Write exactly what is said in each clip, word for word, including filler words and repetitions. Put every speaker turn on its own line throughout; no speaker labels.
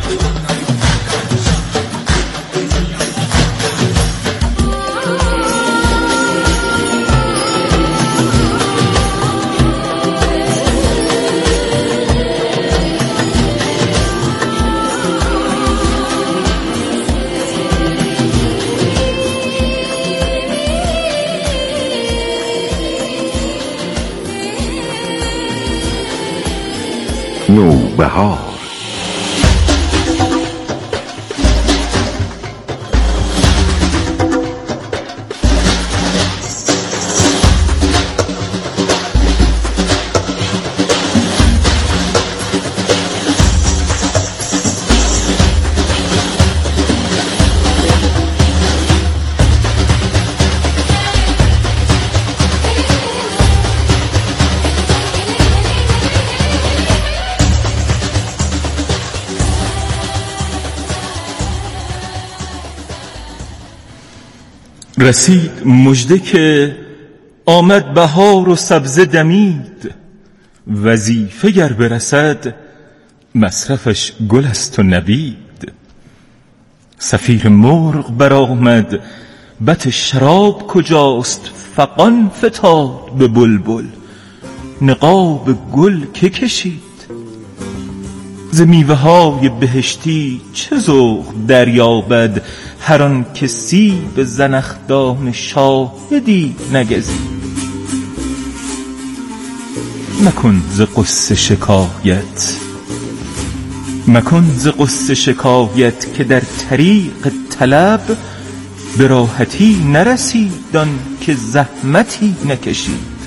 نوبهار.
رسید مژده که آمد بهار و سبزه دمید، وظیفه گر برسد مصرفش گل است و نبید. صفیر مرغ برآمد بط شراب کجاست، فغان فتاد به بلبل نقاب گل که کشید. ز میوه های بهشتی چه ذوق دریابد، هر آن که سیب زنخدان شاهدی نگزید. مکن ز غصه شکایت مکن ز غصه شکایت که در طریق طلب به راحتی نرسید آن که زحمتی نکشید.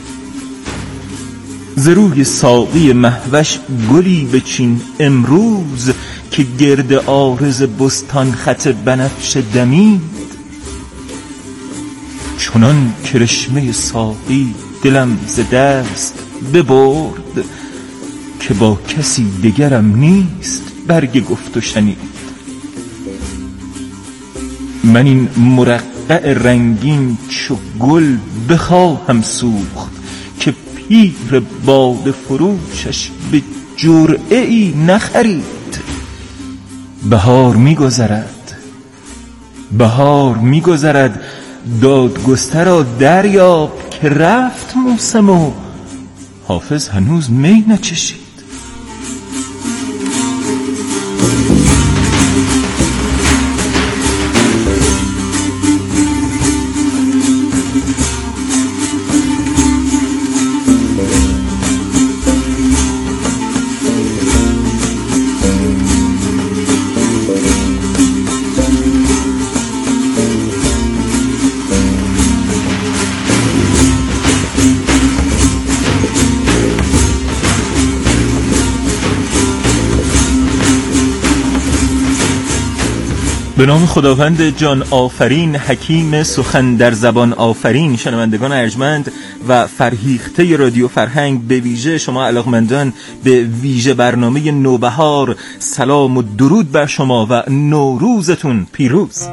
ز روی ساقی مهوش گلی بچین امروز، که گرد عارض بستان خط بنفش دمید. چنان کرشمه ساقی دلم ز دست ببرد، که با کسی دگرم نیست برگ گفت و شنید. من این مرقع رنگین چو گل بخواهم سوخت، که پیر باده فروشش به جرعه ای نخرید. بهار می‌گذرد بهار می‌گذرد دادگسترا دریاب، که رفت موسم و حافظ هنوز می نچشید. به نام خداوند جان آفرین، حکیم سخن در زبان آفرین. شنوندگان ارجمند و فرهیخته رادیو فرهنگ، به ویژه شما علاقمندان به ویژه برنامه نوبهار، سلام و درود بر شما و نوروزتون پیروز.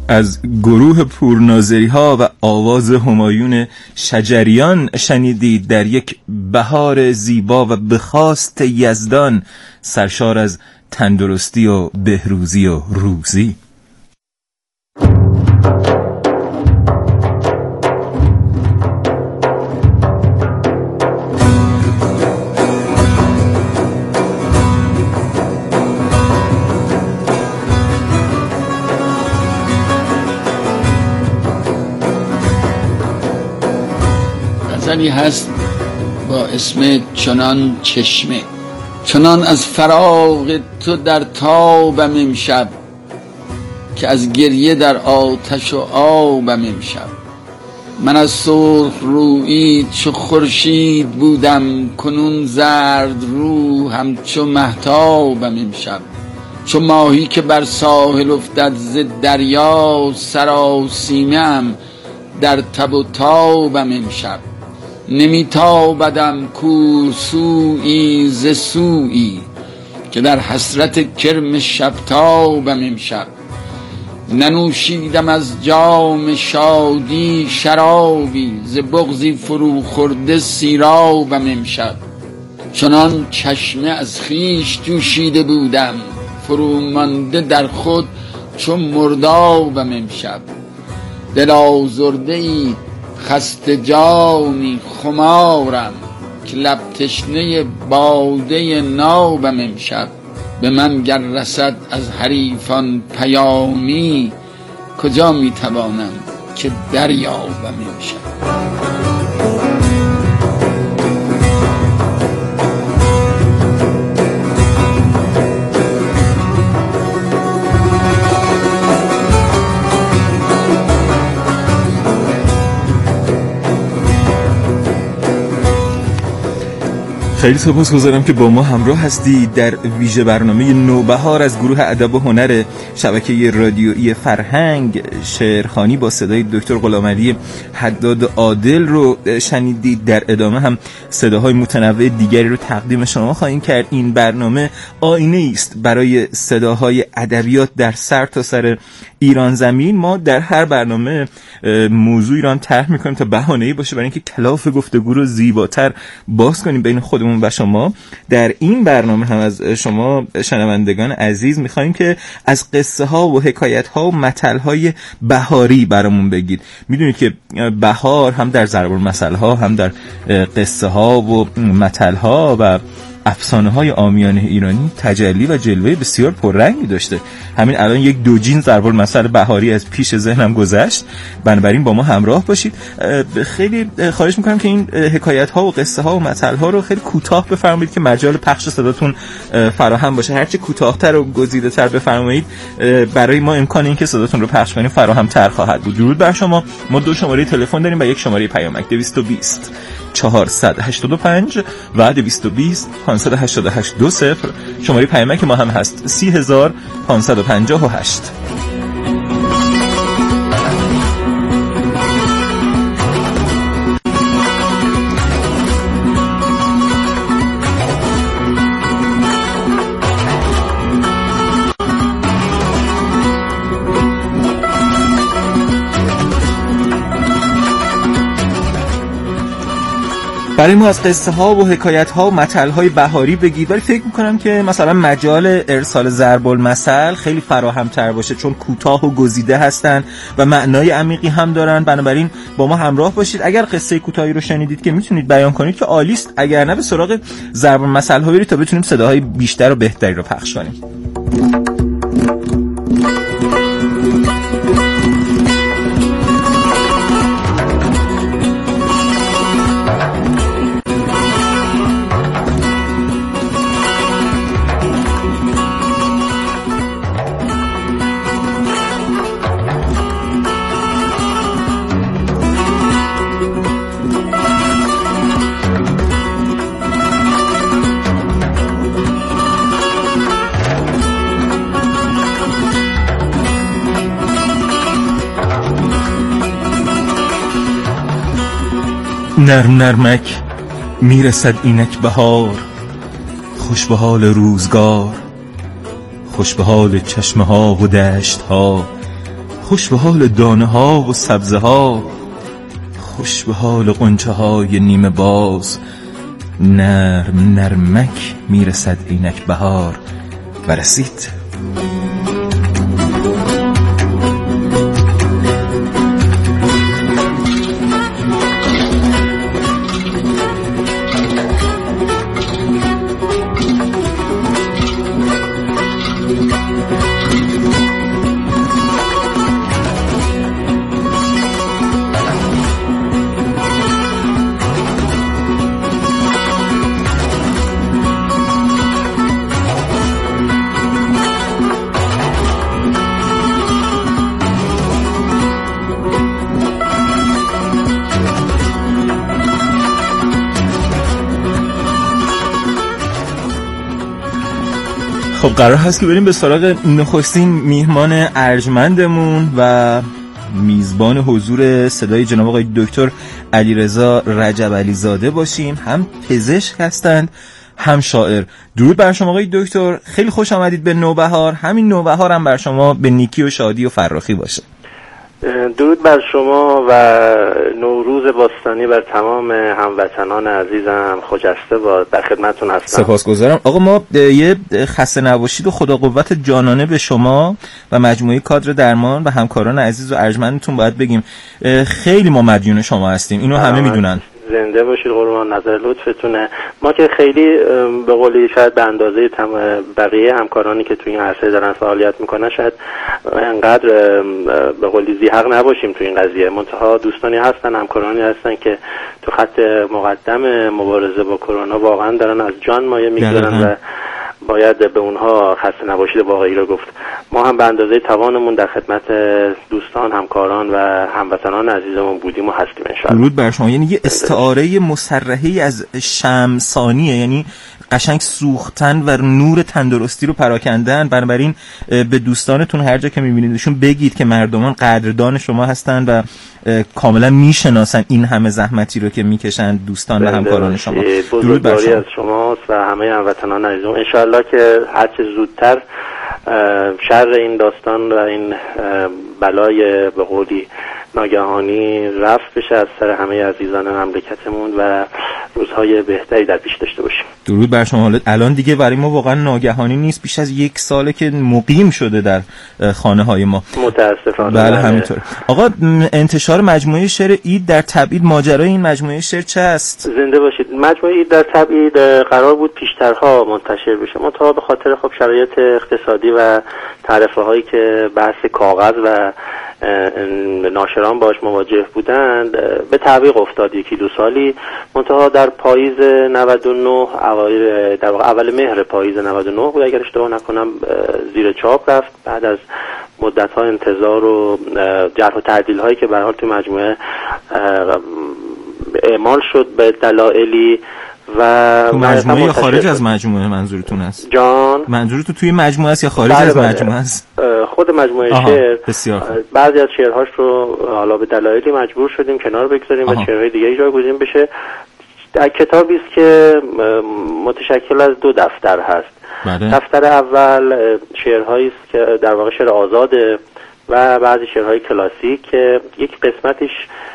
از گروه پورناظری ها و آواز همایون شجریان شنیدید در یک بهار زیبا و بخواست یزدان، سرشار از تندرستی و بهروزی و روزی.
غزلی هست با اسم چنان چشمه. چنان از فراق تو در تابم امشب، که از گریه در آتش و آبم امشب. من از سرخ رویی چو خورشید بودم، کنون زرد رو همچو مهتابم امشب. چو ماهی که بر ساحل افتد ز دریا، سراسیمه ام در تب و تابم امشب. نمی تابدم کور سویی ز سویی، که در حسرت کرم شب تابم امشب. ننوشیدم از جام شادی شرابی، ز بغضی فرو خورده سیرابم امشب. چنان چشمه از خویش جوشیده بودم، فرو مانده در خود چو مردابم امشب. دل آزرده ای خسته جانی خمارم، که لب تشنه باده نابم امشب. به من گر رسد از حریفان پیامی، کجا می توانم که دریابم امشب.
خیلی سپاسگزارم که با ما همراه هستید در ویژه برنامه نوبهار از گروه ادب و هنر شبکه رادیویی فرهنگ. شعرخوانی با صدای دکتر غلامعلی حداد عادل رو شنیدید. در ادامه هم صداهای متنوع دیگری رو تقدیم شما خواهیم کرد. این برنامه آینه است برای صداهای ادبیات در سر تا سر ایران زمین. ما در هر برنامه موضوع ایران طرح می‌کنیم تا بهانه‌ای باشه برای اینکه کلاف گفتگو رو زیباتر باز کنیم بین خودمون و شما. در این برنامه هم از شما شنوندگان عزیز می‌خوایم که از قصه ها و حکایت ها و متل های بهاری برامون بگید. میدونید که بهار هم در ضرب المثل ها، هم در قصه ها و متل ها و افسانه های عامیانه ایرانی تجلی و جلوه بسیار پررنگی داشته. همین الان یک دوجین ضرب المثل بهاری از پیش ذهنم گذشت، بنابراین با ما همراه باشید. خیلی خواهش میکنم که این حکایت ها و قصه ها و متل ها رو خیلی کوتاه بفرمایید که مجال پخش صداتون فراهم باشه. هرچه کوتاه‌تر و گزیده‌تر بفرمایید برای ما امکان این که صداتون رو پخش کنیم فراهم‌تر خواهد بود. درود بر شما. ما دو شماره تلفن داریم و یک شماره پیامک دویست و بیست چهارصد و هشتاد و پنج و دویست و بیست پانصد و هشتاد و هشت دو صفر. شماره پیامک ما هم هست سی هزار پانصد و پنجاه و هشت. برای ما از قصه ها و حکایت ها و متل های بهاری بگید، ولی فکر میکنم که مثلا مجال ارسال ضرب المثل خیلی فراهم تر باشه، چون کوتاه و گزیده هستن و معنای عمیقی هم دارن. بنابراین با ما همراه باشید. اگر قصه کوتاهی رو شنیدید که میتونید بیان کنید که عالی است، اگر نه به سراغ ضرب المثل ها برید تا بتونیم صداهای بیشتر و بهتری رو پخش کنیم. نرم نرمک میرسد اینک بهار، خوش به حال روزگار، خوش به حال چشمه ها و دشت ها، خوش به حال دانه ها و سبزه ها، خوش به حال غنچه های نیمه باز. نرم نرمک میرسد اینک بهار و رسید. خب قرار هست که بریم به سراغ نخستین میهمان ارجمندمون و میزبان حضور صدای جناب آقای دکتر علیرضا رجب علیزاده باشیم. هم پزشک هستند هم شاعر. درود بر شما آقای دکتر، خیلی خوش آمدید به نوبهار. همین نوبهار هم بر شما به نیکی و شادی و فراخی باشه.
درود بر شما و نوروز باستانی بر تمام هموطنان عزیزم خجسته باد. در خدمتتون هستم.
سپاسگزارم. آقا ما یه خسته نباشید و خدا قوت جانانه به شما و مجموعه کادر درمان و همکاران عزیز و ارجمندتون باید بگیم. خیلی ما مدیون شما هستیم، اینو همه میدونن.
زنده باشید قربان، نظر لطفتونه. ما که خیلی به قولی شاید به اندازه بقیه همکارانی که توی این عرصه دارن فعالیت میکنن شاید انقدر به قولی ذی‌حق نباشیم توی این قضیه. منتها دوستانی هستن، همکارانی هستن که تو خط مقدم مبارزه با کرونا واقعا دارن از جان مایه میگذارن و باید به اونها خسته نباشید واقعی رو گفت. ما هم به اندازه توانمون در خدمت دوستان، همکاران و هموطنان عزیزمون بودیم و هستیم ان شاء الله.
درود بر شما. یعنی یه استعاره مصرحه‌ای از شمسانیه، یعنی قشنگ سوختن و نور تندرستی رو پراکندن. بنابراین به دوستانتون هر جا که می‌بینیدشون بگید که مردمان قدردان شما هستن و کاملا میشناسن این همه زحمتی رو که میکشن دوستان و همکاران شما.
درود بر شما. از شماست و همه هموطنان عزیزم. ان شاء الله که هر چه زودتر شر این داستان و این بلای به قولی ناگهانی رفت بشه از سر همه عزیزان مملکتمون و روزهای بهتری در پیش داشته باشیم.
درود بر شما. حالا الان دیگه برای ما واقعا ناگهانی نیست، بیش از یک ساله که مقیم شده در خانه های ما
متاسفانه.
بله همینطور. آقا انتشار مجموعه شعر اید در تبعید، ماجرای این مجموعه شعر چه است؟
زنده باشید. مجموعه اید در تبعید قرار بود پیشترها منتشر بشه، منتها به خاطر خب شرایط اقتصادی و تعرفه هایی که بحث کاغذ و ناشران باش مواجه بودند به تعویق افتاد یکی دو سالی. منتها در پاییز نود و نه اوایل در واقع اول مهر پاییز نود و نه بود اگر اشتباه نکنم زیر چاپ رفت بعد از مدت ها انتظار و جرح و تعدیل هایی که به هر حال توی مجموعه اعمال شد به دلایلی و
مجموعه یا خارج از مجموعه منظورتون است؟
جان
منظورتون توی مجموعه است یا خارج
بله
از
بله.
مجموعه است؟
خود مجموعه شعر
بسیار
بعضی از شعرهاش رو حالا به دلایلی مجبور شدیم کنار بگذاریم و شعرهای دیگه جایگزین بشه. در کتابی است که متشکل از دو دفتر هست.
بله.
دفتر اول شعرهایی است که در واقع شعر آزاده و بعضی شعرهای کلاسیک که یک قسمتش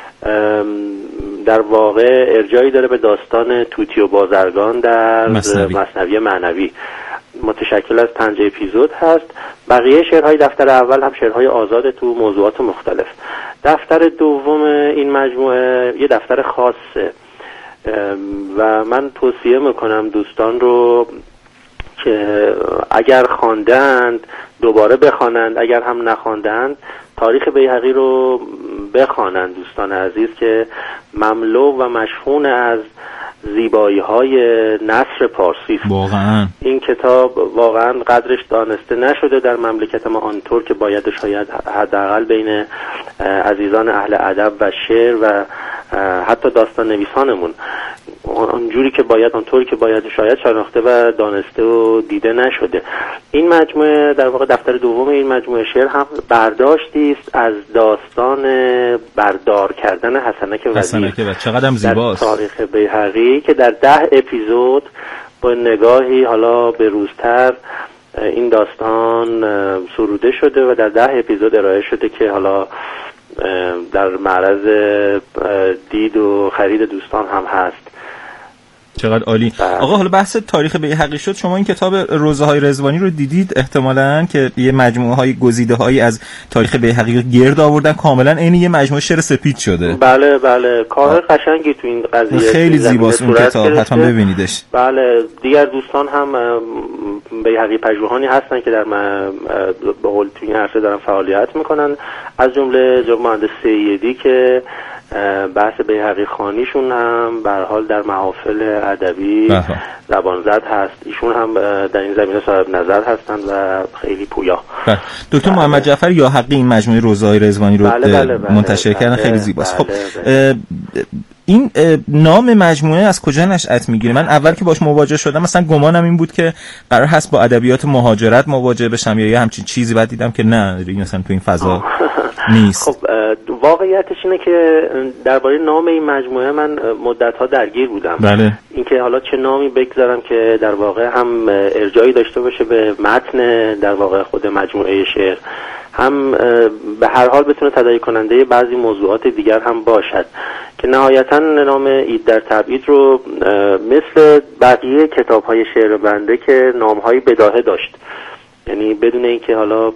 در واقع ارجایی داره به داستان طوطی و بازرگان در مثنوی معنوی، متشکل از پنج اپیزود هست. بقیه شعرهای دفتر اول هم شعرهای آزاد تو موضوعات مختلف. دفتر دوم این مجموعه یه دفتر خاصه و من توصیه میکنم دوستان رو که اگر خواندند دوباره بخوانند، اگر هم نخواندند تاریخ بیهقی رو بخوانند دوستان عزیز که مملو و مشحون از زیبایی های نثر پارسی است.
واقعا
این کتاب واقعا قدرش دانسته نشده در مملکت ما آنطور که باید شاید حداقل بین عزیزان اهل ادب و شعر و حتی داستان نویسانمون اونجوری که باید اونطوری که باید شاید شناخته و دانسته و دیده نشده. این مجموعه در واقع دفتر دوم این مجموعه شعر هم برداشتی است از داستان بردار کردن حسنک وزیر.
حسنک وزیر چقدر هم زیباست.
در تاریخ بیهقی که در ده اپیزود با نگاهی حالا به روزتر این داستان سروده شده و در ده اپیزود ارائه شده که حالا در معرض دید و خرید دوستان هم هست.
چقدر عالی. آقا حالا بحث تاریخ بیهقی شد، شما این کتاب روزه های رضوانی رو دیدید احتمالاً که یه مجموعه های گزیده هایی از تاریخ بیهقی رو گرد آوردن، کاملا عین یه مجموعه شعر سپید شده.
بله بله، کار قشنگی تو این قضیه،
خیلی زیباست اون کتاب، حتما ببینیدش.
بله، دیگر دوستان هم بیهقی پژوهانی هستن که در به قول تو این عرصه دارن فعالیت میکنن، از جمله جناب مهندس سیدی که بحث بیهقی خوانیشون هم به هر حال در محافل ادبی زبانزد هست، ایشون هم در این زمینه صاحب نظر هستند و خیلی پویا.
دکتر
بله.
محمد جعفر یاحقی این مجموعه روزهای رضوانی رو
بله بله بله
منتشر
بله
کردن،
بله
خیلی زیباست.
بله
خب
بله.
این نام مجموعه از کجا نشأت میگیره؟ من اول که باش مواجه شدم مثلا گمانم این بود که قرار هست با ادبیات مهاجرت مواجه بشم یا یه همچین چیزی، بعد دیدم که نه، مثلا تو این فضا نیست.
خب واقعیتش اینه که درباره نام این مجموعه من مدت‌ها درگیر بودم.
بله.
اینکه حالا چه نامی بگذارم که در واقع هم ارجاعی داشته باشه به متن در واقع خود مجموعه شعر، هم به هر حال بتونه تداعی کننده بعضی موضوعات دیگر هم باشد، که نهایتا نام اید در تبعید رو مثل بقیه کتاب‌های شعر بنده که نام‌های بداهه داشت، یعنی بدون اینکه حالا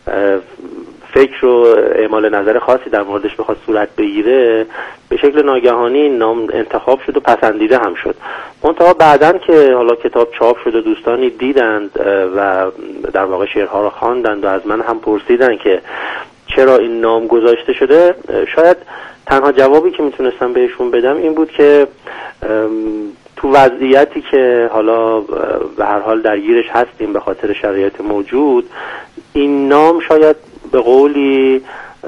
فکر و اعمال نظر خاصی در موردش بخواد صورت بگیره، به شکل ناگهانی نام انتخاب شد و پسندیده هم شد. منتها بعدن که حالا کتاب چاپ شد و دوستانی دیدند و در واقع شعرها رو خواندند و از من هم پرسیدن که چرا این نام گذاشته شده، شاید تنها جوابی که میتونستم بهشون بدم این بود که تو وضعیتی که حالا به هر حال درگیرش هستیم به خاطر شرایط موجود، این نام شاید به قولی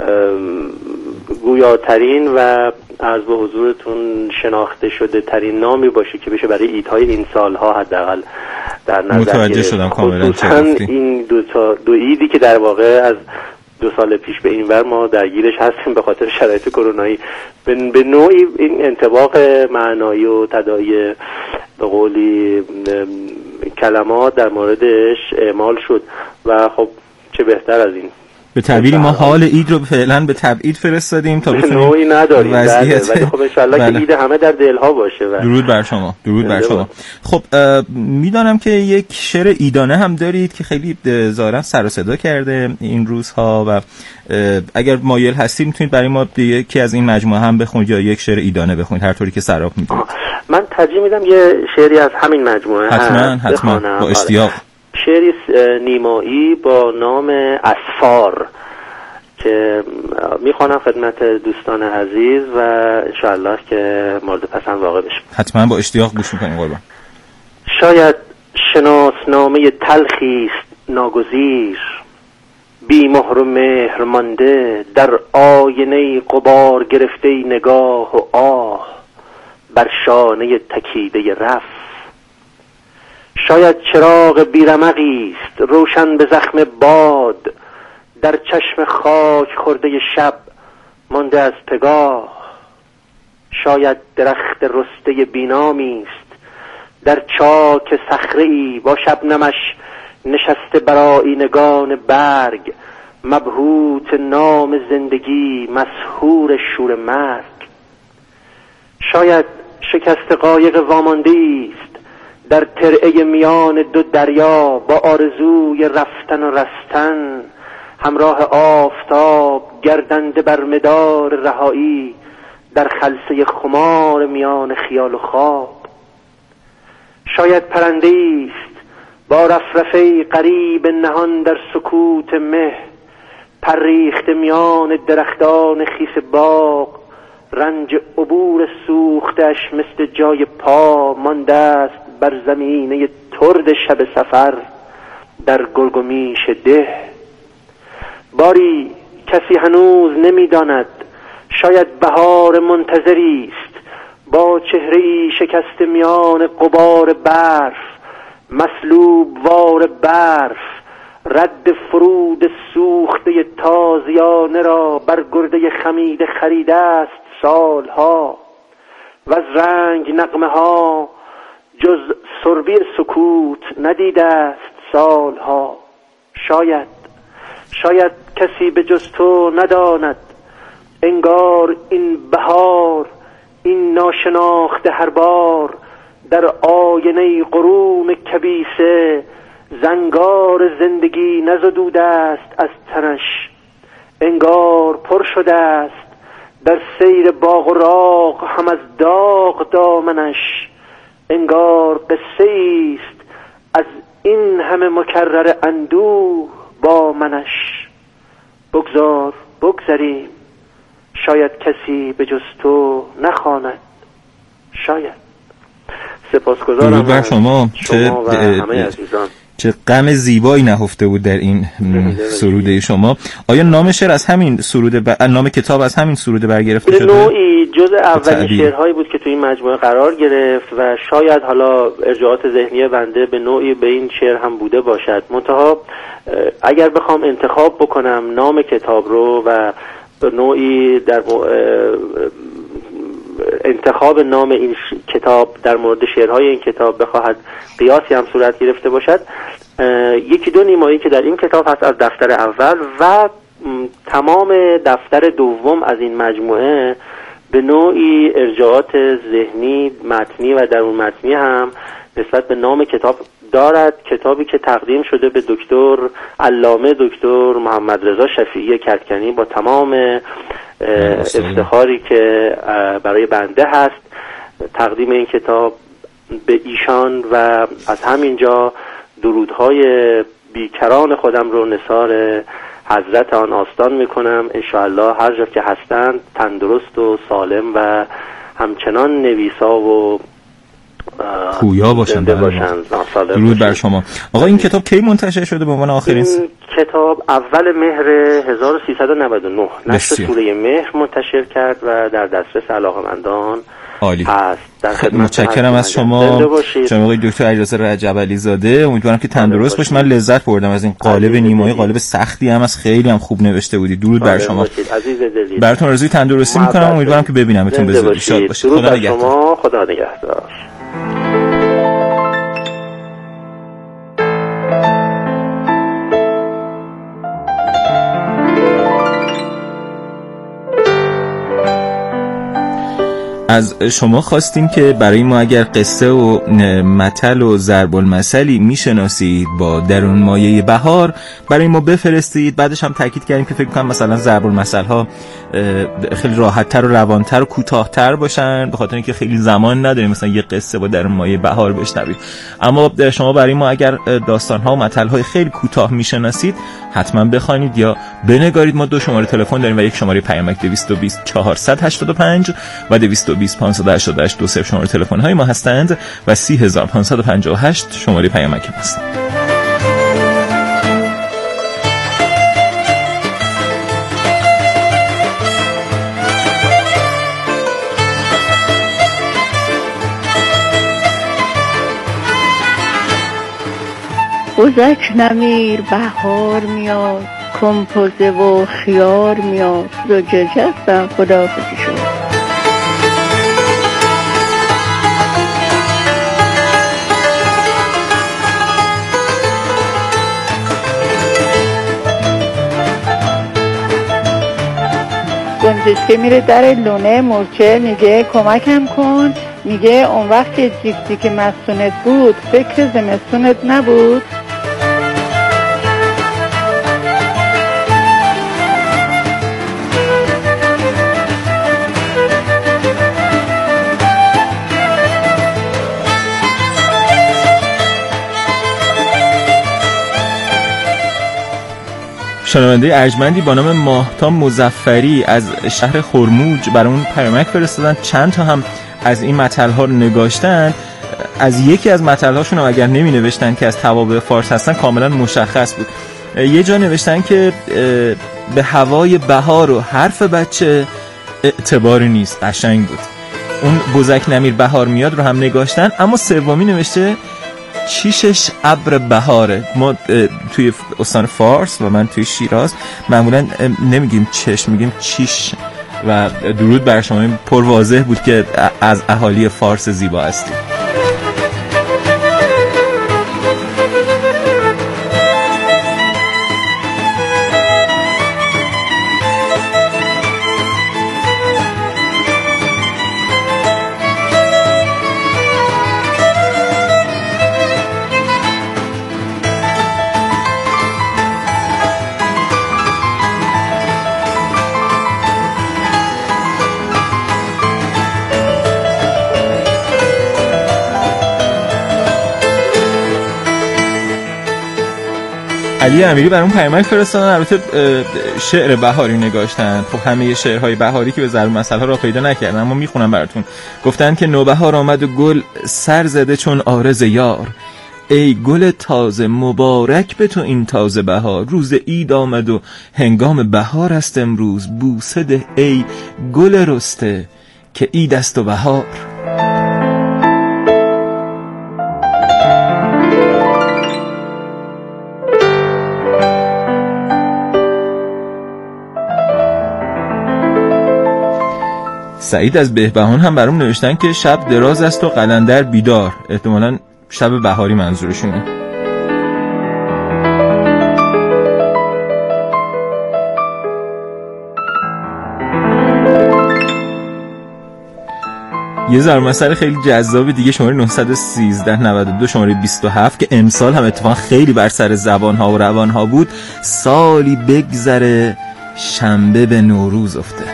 گویاترین و عرض به حضورتون شناخته شده ترین نامی باشه که بشه برای ایدهای این سالها حداقل در نظر گرفت.
متوجه شدم کاملا.
این دو تا دو ایدی که در واقع از دو سال پیش به این ور ما درگیرش هستیم به خاطر شرایط کرونایی، به نوعی این انطباق معنایی و تداعی به قولی کلمات در موردش اعمال شد و خب چه بهتر از این.
به تعبیری ما حال اید رو فعلا به تبعید فرستادیم تا بتونیم
نوعی نداریم
وضعیت،
ولی خب انشالله
بله.
که اید همه در دلها باشه. و
درود بر شما، درود بر شما. خب میدانم که یک شعر ایدانه هم دارید که خیلی ظاهرا سر و صدا کرده این روزها و اگر مایل هستید میتونید برای ما یکی از این مجموعه هم بخونید یا یک شعر ایدانه بخونید، هر طوری که سراغ میدونید.
من ترجیح میدم یه شعری از همین مجموعه
حتما حتما با اشتیاق.
شعری نیمایی با نام اسفار که میخوانم خدمت دوستان عزیز و انشاءالله که مورد پسند واقع بشه.
حتما با اشتیاق گوش میکنیم قربان.
شاید شناسنامه تلخی است ناگزیر، بی مهر و مهر مانده در آینه غبار گرفته نگاه و آه بر شانه تکیده رف. شاید چراغ بیرمقی است روشن به زخم باد، در چشم خاک خورده شب مانده از پگاه. شاید درخت رسته بینامی است در چاک صخره‌ای با شبنمش نشسته بر آیینگان برگ، مبهوت نام زندگی مسحور شور مرگ. شاید شکست قایق وامانده‌ای است در ترعه میان دو دریا با آرزوی رفتن و رستن، همراه آفتاب گردنده بر مدار رهایی در خلسه خمار میان خیال و خواب. شاید پرنده‌ای است با رفرفه قریب نهان در سکوت مه، پریخت میان درختان خیس باغ، رنج عبور سوختش مثل جای پا مانده است بر زمینه ترد شب سفر در گرگومیش ده. باری کسی هنوز نمیداند، شاید بهار منتظری است با چهره‌ای شکسته میان غبار برف، مسلوب وار برف رد فرود سوخته تازیانه را بر گرده خمیده خریده است سالها، و از رنگ نغمه ها جز سربی سکوت ندیده است سالها. شاید شاید کسی به جز تو نداند انگار این بهار، این ناشناخته هر بار در آینه قرون کبیسه زنگار زندگی نزدوده است از تنش. انگار پر شده است در سیر باغ و راغ هم از داغ دامنش. انگار قصه ایست از این همه مکرر اندوه با منش. بگذار بگذریم شاید کسی به جز تو نخواند. شاید. سپاسگزارم
درود بر شما.
شما و همه عزیزان.
چه غم زیبایی نهفته بود در این سروده شما. آیا نام شعر از همین سروده ب... نام کتاب از همین سروده برگرفته شده؟
به نوعی جز اولین شعرهایی بود که تو این مجموعه قرار گرفت و شاید حالا ارجاعات ذهنی بنده به نوعی به این شعر هم بوده باشد. منتها اگر بخوام انتخاب بکنم نام کتاب رو و به نوعی در انتخاب نام این کتاب در مورد شعرهای این کتاب بخواهد قیاسی هم صورت گرفته باشد، یکی دو نیمایی که در این کتاب هست از دفتر اول و تمام دفتر دوم از این مجموعه به نوعی ارجاعات ذهنی متنی و درون متنی هم نسبت به نام کتاب دارد. کتابی که تقدیم شده به دکتر علامه دکتر محمد رضا شفیعی کدکنی با تمام افتخاری که برای بنده هست. تقدیم این کتاب به ایشان و از همینجا درودهای بیکران خودم رو نثار حضرت آن آستان میکنم. انشاءالله هر جا که هستند تندرست و سالم و همچنان نویسا و
پویا باشند. درود بر شما. آقا این کتاب کی منتشر شده به عنوان آخرین؟
این کتاب اول مهر هزار و سیصد و نود و نه نشر سوره مهر منتشر کرد و در دسترس علاقه‌مندان
عالی
هست.
متشکرم از شما جناب آقای دکتر علیرضا رجب زاده. امیدوارم که تندرست باشید. من لذت بردم از این قالب نیمایی. قالب سختی هم از خیلی هم خوب نوشته بودید. درود بر شما. براتون آرزوی تندرستی میکنم. امیدوارم که ببینمتون به زودی. شاد باشید.
خدا نگهدار. خدا نگهدار.
از شما خواستیم که برای ما اگر قصه و متل و ضرب المثلی میشناسید با درون مایه بهار برای ما بفرستید. بعدش هم تاکید کردیم که فکر کنم مثلا ضرب المثل ها خیلی راحت‌تر و روان‌تر و کوتاه‌تر باشن به خاطر اینکه خیلی زمان نداریم مثلا یه قصه با درون مایه بهار بشنوید. اما شما برای ما اگر داستان‌ها و متل‌های خیلی کوتاه میشناسید حتما بخوانید یا بنگارید. ما دو شماره تلفن داریم و یک شماره پیامک دویست و بیست چهارصد و هشتاد و پنج و دویست و بیست پانصد و هشتاد و هشت دو صفر شماره تلفن‌های ما هستند و سی هزار و پانصد و پنجاه و هشت شماره پیامک ما هست.
بزک نمیر بهار میاد کمپوزه و خیار میاد زوجه جستم خدا حافظی شد. گنجشکه میره در لونه مورچه میگه کمکم کن. میگه اون وقت که جیفتی که مستونت بود فکر زمستونت نبود.
شنونده ارجمندی با نام ماهتاب مظفری از شهر خرموج برامون پیامک فرستادن. چند تا هم از این متل‌ها رو نگاشتن. از یکی از متل‌هاشون هم اگر نمی نوشتن که از توابع فارس هستن کاملا مشخص بود. یه جا نوشتن که به هوای بهار و حرف بچه اعتباری نیست. قشنگ بود. اون بزک نمیر بهار میاد رو هم نگاشتن. اما سومی نوشته چیشش ابر بهاره. ما توی استان فارس و من توی شیراز معمولا نمیگیم چش، میگیم چیش و درود بر شما. پر واضح بود که از اهالی فارس زیبا هستید. علی امیری برام پیامک فرستادن، البته شعر بهاری نگاشتن. خب همه شعرهای بهاری که به ضرب مسئله را پیدا نکردن، اما میخونم براتون. گفتن که نوبهار آمد و گل سر زده چون عارض یار، ای گل تازه مبارک به تو این تازه بهار، روز عید آمد و هنگام بهار است امروز، بوسه ده ای گل رسته که عید است و بهار. سعید از بهبهان هم برام نوشتن که شب دراز است و قلندر بیدار، احتمالاً شب بهاری منظورشونه. یه ضرب مسئله خیلی جذاب دیگه، شماره نهصد و سیزده نود و دو شماره بیست و هفت که امسال هم اتفاقا خیلی بر سر زبانها و روانها بود. سالی بگذره شنبه به نوروز افته.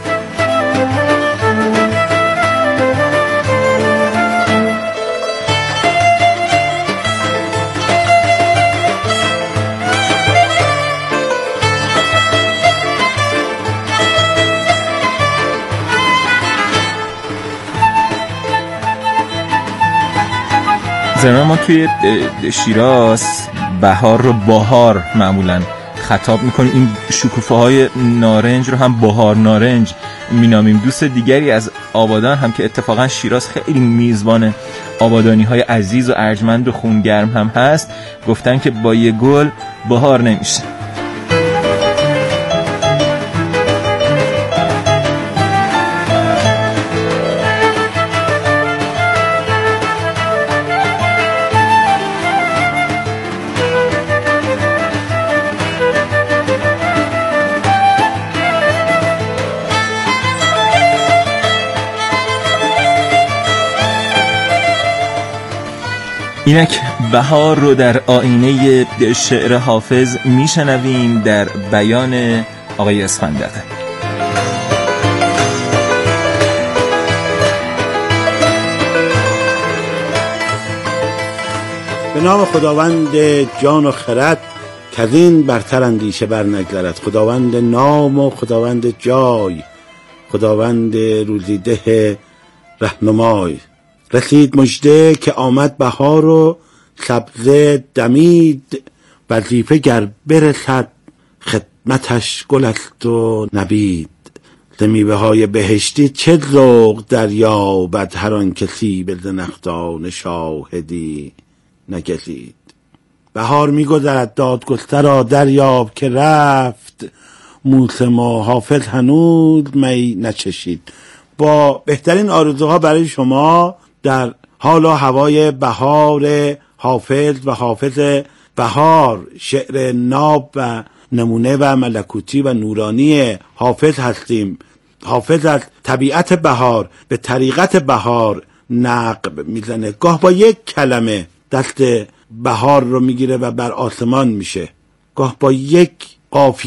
زمان ما توی شیراز بهار رو بهار معمولاً خطاب میکنیم، این شکوفه های نارنج رو هم بهار نارنج مینامیم. دوست دیگری از آبادان هم که اتفاقا شیراز خیلی میزبان آبادانی های عزیز و ارجمند و خونگرم هم هست، گفتن که با یه گل بهار نمیشه. اینک بهار رو در آینه شعر حافظ میشنویم در بیان آقای اسفندیاری.
به نام خداوند جان و خرد که از این برتر اندیشه بر نگذرد، خداوند نام و خداوند جای، خداوند روزیده رهنمای. رسید مژده که آمد بهار و سبزه دمید، وظیفه گر برسد خدمتش گل است و نبید. ز میوه های بهشتی چه ذوق دریابد، هر آن کسی به زنخدان شاهدی نگزید. بهار میگذرد دادگسترا دریاب که رفت، موسم و حافظ هنوز می نچشید. با بهترین آرزوها برای شما در حال و هوای بهار حافظ و حافظ بهار، شعر ناب و نمونه و ملکوتی و نورانی حافظ هستیم. حافظ از طبیعت بهار به طریقت بهار نقب میزنه، گاه با یک کلمه دست بهار رو میگیره و بر آسمان میشه، گاه با یک قافیه